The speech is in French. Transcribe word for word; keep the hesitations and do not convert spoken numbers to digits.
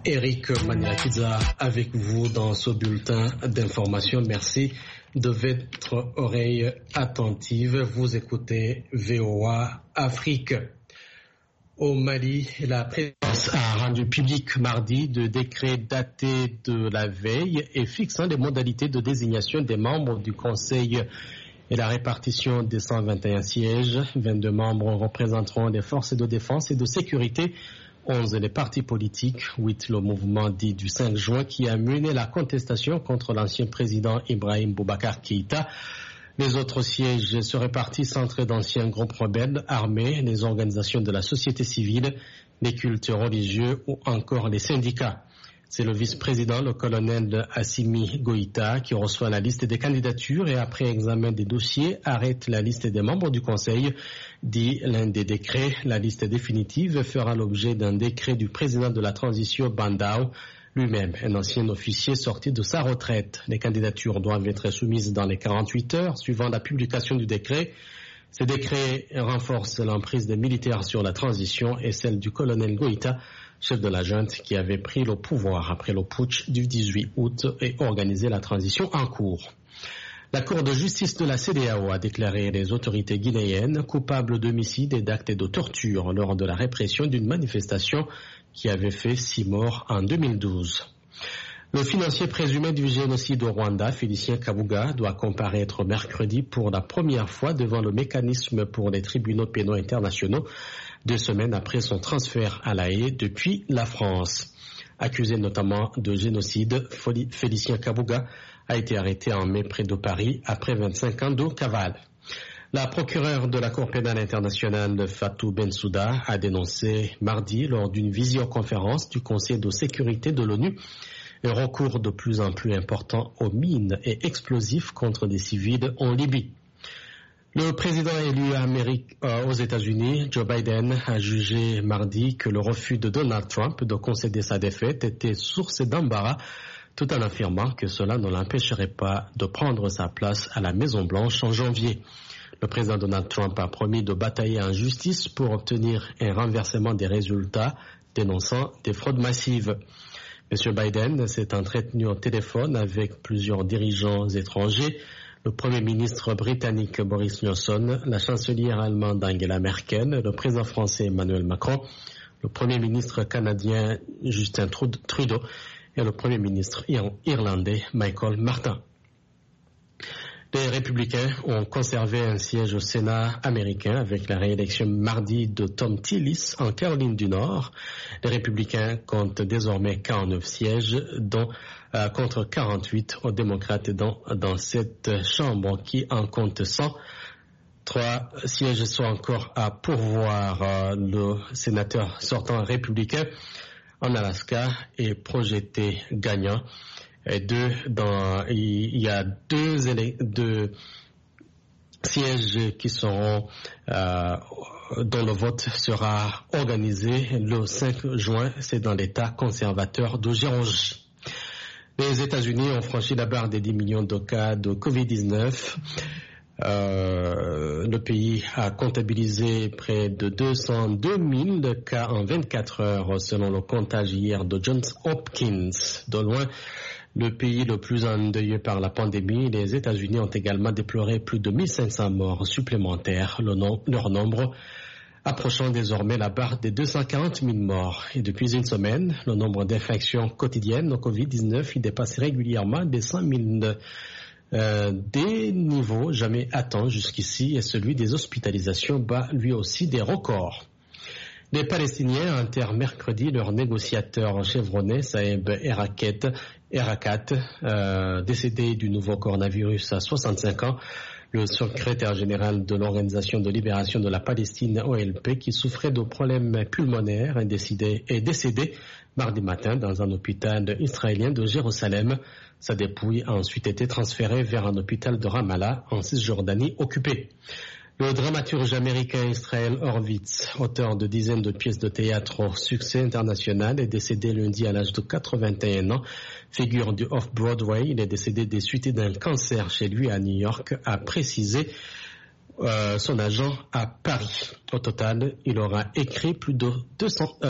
Eric Maniakiza avec vous dans ce bulletin d'information. Merci de votre oreille attentive. Vous écoutez V O A Afrique. Au Mali, la présidence a rendu public mardi de décret daté de la veille et fixant les modalités de désignation des membres du Conseil et la répartition des cent vingt et un sièges. vingt-deux membres représenteront les forces de défense et de sécurité, onze les partis politiques, huit le mouvement dit du cinq juin qui a mené la contestation contre l'ancien président Ibrahim Boubacar Keïta. Les autres sièges se répartissent entre d'anciens groupes rebelles, armés, les organisations de la société civile, les cultes religieux ou encore les syndicats. C'est le vice-président, le colonel Assimi Goïta, qui reçoit la liste des candidatures et après examen des dossiers, arrête la liste des membres du Conseil. Dit l'un des décrets, la liste définitive fera l'objet d'un décret du président de la transition Bandao, lui-même un ancien officier sorti de sa retraite. Les candidatures doivent être soumises dans les quarante-huit heures suivant la publication du décret. Ce décret renforce l'emprise des militaires sur la transition et celle du colonel Goïta, chef de la junte qui avait pris le pouvoir après le putsch du dix-huit août et organisé la transition en cours. La Cour de justice de la C E D E A O a déclaré les autorités guinéennes coupables d'homicide et d'actes de torture lors de la répression d'une manifestation qui avait fait six morts en deux mille douze. Le financier présumé du génocide au Rwanda, Félicien Kabuga, doit comparaître mercredi pour la première fois devant le mécanisme pour les tribunaux pénaux internationaux, deux semaines après son transfert à La Haye depuis la France. Accusé notamment de génocide, Félicien Kabuga a été arrêté en mai près de Paris après vingt-cinq ans de cavale. La procureure de la Cour pénale internationale, Fatou Bensouda, a dénoncé mardi lors d'une visioconférence du Conseil de sécurité de l'ONU un recours de plus en plus important aux mines et explosifs contre des civils en Libye. Le président élu Amérique, euh, aux États-Unis, Joe Biden, a jugé mardi que le refus de Donald Trump de concéder sa défaite était source d'embarras, tout en affirmant que cela ne l'empêcherait pas de prendre sa place à la Maison-Blanche en janvier. Le président Donald Trump a promis de batailler en justice pour obtenir un renversement des résultats, dénonçant des fraudes massives. M. Biden s'est entretenu au téléphone avec plusieurs dirigeants étrangers, le Premier ministre britannique Boris Johnson, la chancelière allemande Angela Merkel, le président français Emmanuel Macron, le Premier ministre canadien Justin Trudeau et le Premier ministre irlandais Michael Martin. Les républicains ont conservé un siège au Sénat américain avec la réélection mardi de Tom Tillis en Caroline du Nord. Les républicains comptent désormais quarante-neuf sièges, dont euh, contre quarante-huit aux démocrates dans, dans cette chambre qui en compte cent. Trois sièges sont encore à pourvoir. Euh, le sénateur sortant républicain en Alaska est projeté gagnant. Et deux, dans, il y a deux, deux sièges qui seront, euh, dont le vote sera organisé le cinq juin. C'est dans l'État conservateur de Géorgie. Les États-Unis ont franchi la barre des dix millions de cas de covid dix-neuf. Euh, le pays a comptabilisé près de deux cent deux mille cas en vingt-quatre heures selon le comptage hier de Johns Hopkins. De loin, le pays le plus endeuillé par la pandémie, les États-Unis ont également déploré plus de mille cinq cents morts supplémentaires, le nom, leur nombre approchant désormais la barre des deux cent quarante mille morts. Et depuis une semaine, le nombre d'infections quotidiennes au covid dix-neuf y dépasse régulièrement des cent mille. Euh, des niveaux jamais atteints jusqu'ici et celui des hospitalisations bat lui aussi des records. Les Palestiniens enterrent mercredi leur négociateur chevronné Saeb Erakat, Erakat euh, décédé du nouveau coronavirus à soixante-cinq ans. Le secrétaire général de l'Organisation de libération de la Palestine, O L P, qui souffrait de problèmes pulmonaires, est décédé, est décédé mardi matin dans un hôpital israélien de Jérusalem. Sa dépouille a ensuite été transférée vers un hôpital de Ramallah en Cisjordanie occupée. Le dramaturge américain Israel Horvitz, auteur de dizaines de pièces de théâtre au succès international, est décédé lundi à l'âge de quatre-vingt-un ans. Figure du Off-Broadway, il est décédé des suites d'un cancer chez lui à New York, a précisé euh, son agent à Paris. Au total, il aura écrit plus de deux cents, euh,